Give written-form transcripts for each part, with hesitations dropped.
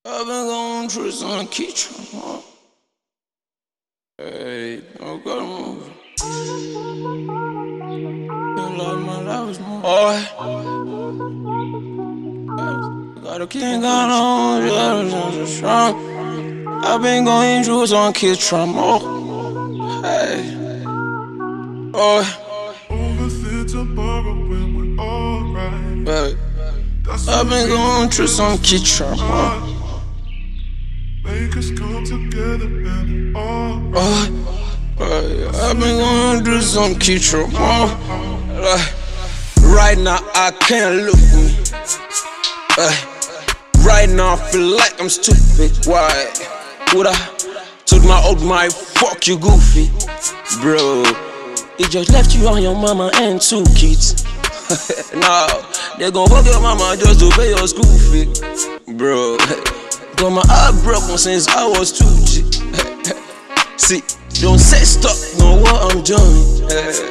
I've been going through some key trauma. Hey, don't gotta move. Feel like my life was more. Got a king got on, just strong. I've been going through some key trauma. Hey, Overthink tomorrow when we're alright. hey. I've been going through some key trauma. Make us come together and alright. I've been going through some key trauma. Like, right now I can't look me. Right now I feel like I'm stupid. Why would I told my old mind, fuck you goofy, bro? He just left you on your mama and 2 kids. Now they gon' fuck your mama just to pay your school fee, bro. Got my heart broken since I was 2G. See, don't say stop, know what I'm doing.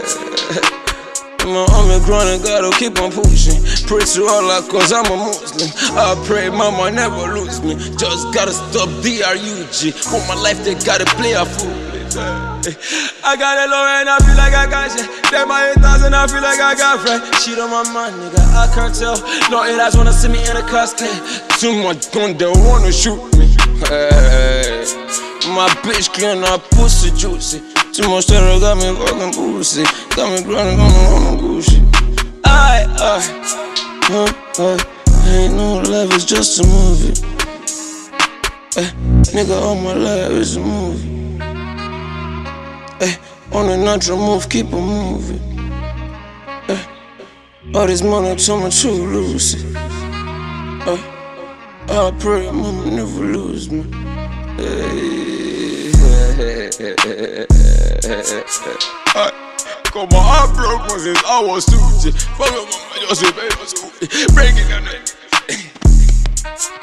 My army growing, gotta keep on pushing. Pray to Allah cause I'm a Muslim. I pray mama never lose me. Just gotta stop DRUG. For my life they gotta play a fool. I got it low and I feel like I got shit. They my 8,000, I feel like I got friend. Shit on my mind, nigga, I can't tell. No haters wanna see me in a casket. Too much gun, they wanna shoot me. My bitch clean up pussy juicy. Too much terror got me fucking pussy. Got me grinding on my goosey. Ain't no life, it's just a movie. Nigga, all my life is a movie. On a natural move, keep on moving. All this money told me to lose it. I pray mama never lose me. Cause my heart broke since I was 2G. Fuck your mama, just pay for school. Break it down.